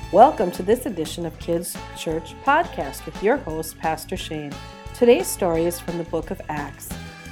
Welcome to this edition of Kids Church Podcast with your host, Pastor Shane. Today's story is from the book of Acts.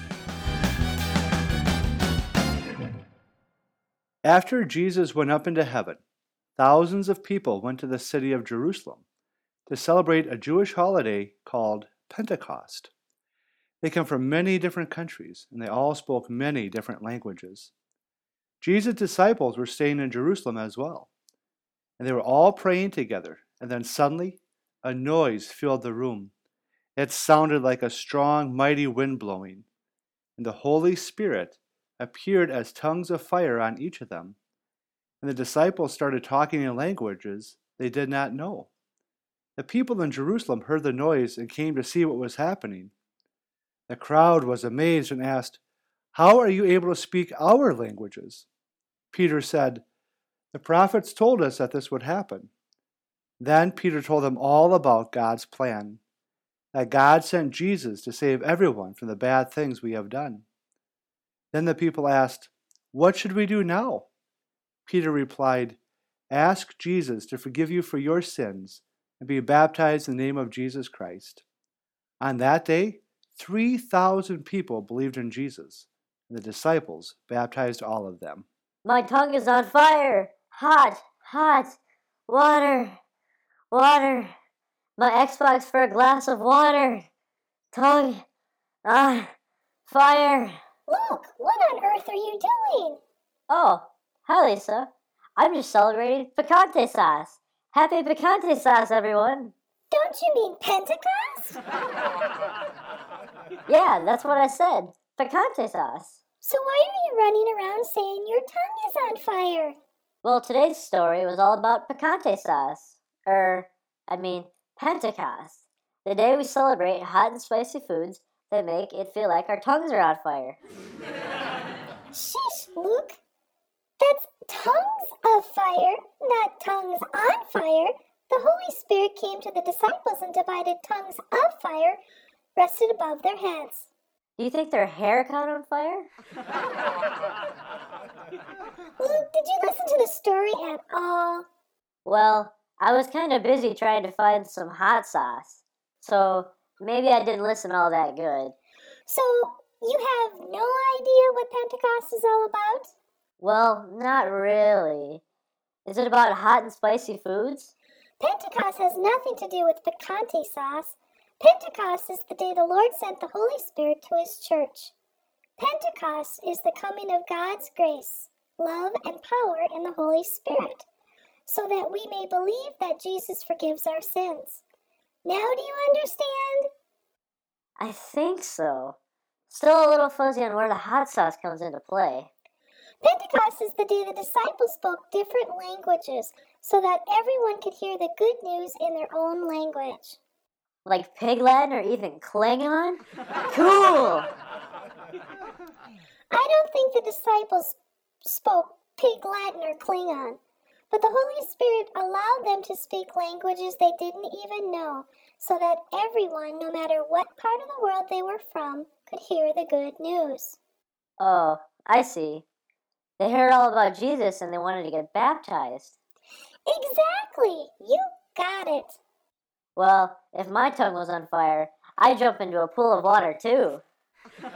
After Jesus went up into heaven, thousands of people went to the city of Jerusalem to celebrate a Jewish holiday called Pentecost. They come from many different countries, and they all spoke many different languages. Jesus' disciples were staying in Jerusalem as well, and they were all praying together, and then suddenly a noise filled the room. It sounded like a strong, mighty wind blowing, and the Holy Spirit appeared as tongues of fire on each of them. And the disciples started talking in languages they did not know. The people in Jerusalem heard the noise and came to see what was happening. The crowd was amazed and asked, "How are you able to speak our languages?" Peter said, "The prophets told us that this would happen." Then Peter told them all about God's plan, that God sent Jesus to save everyone from the bad things we have done. Then the people asked, "What should we do now?" Peter replied, "Ask Jesus to forgive you for your sins and be baptized in the name of Jesus Christ." On that day, 3,000 people believed in Jesus, and the disciples baptized all of them. My tongue is on fire. Hot. Water. My Xbox for a glass of water. Tongue on fire. Look, what on earth are you doing? Oh, hi Lisa. I'm just celebrating picante sauce. Happy picante sauce, everyone. Don't you mean Pentecost? Yeah, that's what I said. Picante sauce. So why are you running around saying your tongue is on fire? Well, today's story was all about picante sauce. Pentecost. The day we celebrate hot and spicy foods that make it feel like our tongues are on fire. Sheesh, Luke. That's tongues of fire, not tongues on fire. The Holy Spirit came to the disciples and divided tongues of fire rested above their heads. Do you think their hair caught on fire? Luke, did you listen to the story at all? Well, I was kind of busy trying to find some hot sauce, so maybe I didn't listen all that good. So, you have no idea what Pentecost is all about? Well, not really. Is it about hot and spicy foods? Pentecost has nothing to do with picante sauce. Pentecost is the day the Lord sent the Holy Spirit to His church. Pentecost is the coming of God's grace, love, and power in the Holy Spirit, so that we may believe that Jesus forgives our sins. Now do you understand? I think so. Still a little fuzzy on where the hot sauce comes into play. Pentecost is the day the disciples spoke different languages so that everyone could hear the good news in their own language. Like Pig Latin or even Klingon? Cool! I don't think the disciples spoke Pig Latin or Klingon, but the Holy Spirit allowed them to speak languages they didn't even know, so that everyone, no matter what part of the world they were from, could hear the good news. Oh, I see. They heard all about Jesus and they wanted to get baptized. Exactly! You got it! Well, if my tongue was on fire, I'd jump into a pool of water too. Luke,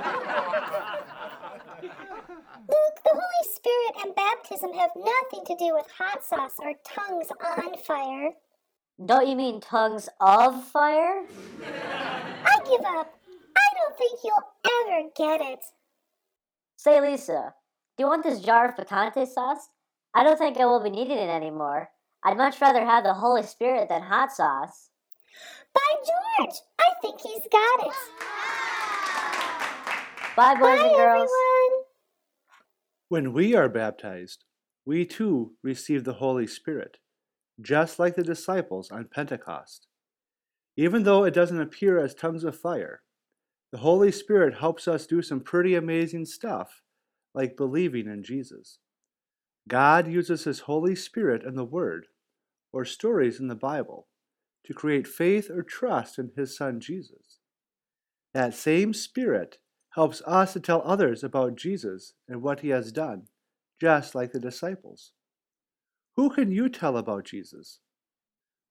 the Holy Spirit and baptism have nothing to do with hot sauce or tongues on fire. Don't you mean tongues of fire? I give up. I don't think you'll ever get it. Say, Lisa, do you want this jar of picante sauce? I don't think I will be needing it anymore. I'd much rather have the Holy Spirit than hot sauce. By George, I think he's got it. Bye, boys and girls. Everyone. When we are baptized, we too receive the Holy Spirit, just like the disciples on Pentecost. Even though it doesn't appear as tongues of fire, the Holy Spirit helps us do some pretty amazing stuff, like believing in Jesus. God uses His Holy Spirit in the Word, or stories in the Bible, to create faith or trust in His Son Jesus. That same Spirit helps us to tell others about Jesus and what He has done, just like the disciples. Who can you tell about Jesus?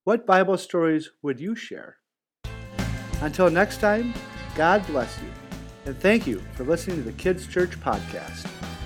What Bible stories would you share? Until next time, God bless you, and thank you for listening to the Kids Church Podcast.